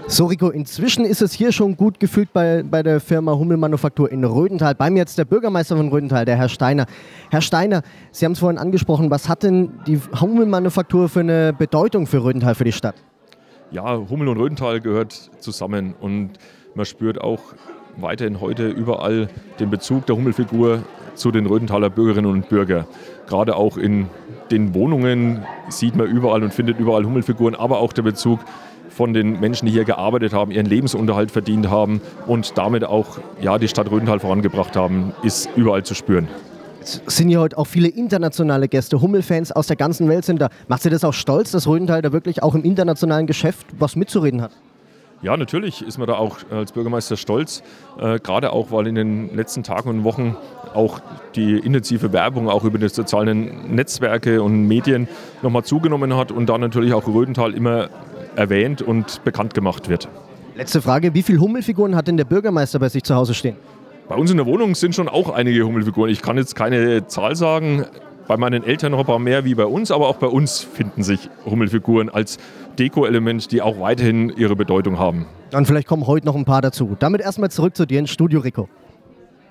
So Rico, inzwischen ist es hier schon gut gefüllt bei der Firma Hummelmanufaktur in Rödental. Bei mir jetzt der Bürgermeister von Rödental, der Herr Steiner. Herr Steiner, Sie haben es vorhin angesprochen, was hat denn die Hummelmanufaktur für eine Bedeutung für Rödental, für die Stadt? Ja, Hummel und Rödental gehört zusammen und man spürt auch weiterhin heute überall den Bezug der Hummelfigur zu den Rödenthaler Bürgerinnen und Bürgern. Gerade auch in den Wohnungen sieht man überall und findet überall Hummelfiguren, aber auch der Bezug von den Menschen, die hier gearbeitet haben, ihren Lebensunterhalt verdient haben und damit auch die Stadt Rödental vorangebracht haben, ist überall zu spüren. Es sind ja heute auch viele internationale Gäste, Hummelfans aus der ganzen Welt sind da. Macht Sie das auch stolz, dass Rödental da wirklich auch im internationalen Geschäft was mitzureden hat? Ja, natürlich ist man da auch als Bürgermeister stolz, gerade auch, weil in den letzten Tagen und Wochen auch die intensive Werbung auch über die sozialen Netzwerke und Medien nochmal zugenommen hat und da natürlich auch Rödental immer erwähnt und bekannt gemacht wird. Letzte Frage, wie viele Hummelfiguren hat denn der Bürgermeister bei sich zu Hause stehen? Bei uns in der Wohnung sind schon auch einige Hummelfiguren. Ich kann jetzt keine Zahl sagen. Bei meinen Eltern noch ein paar mehr wie bei uns, aber auch bei uns finden sich Hummelfiguren als Deko-Element, die auch weiterhin ihre Bedeutung haben. Und vielleicht kommen heute noch ein paar dazu. Damit erstmal zurück zu dir ins Studio, Rico.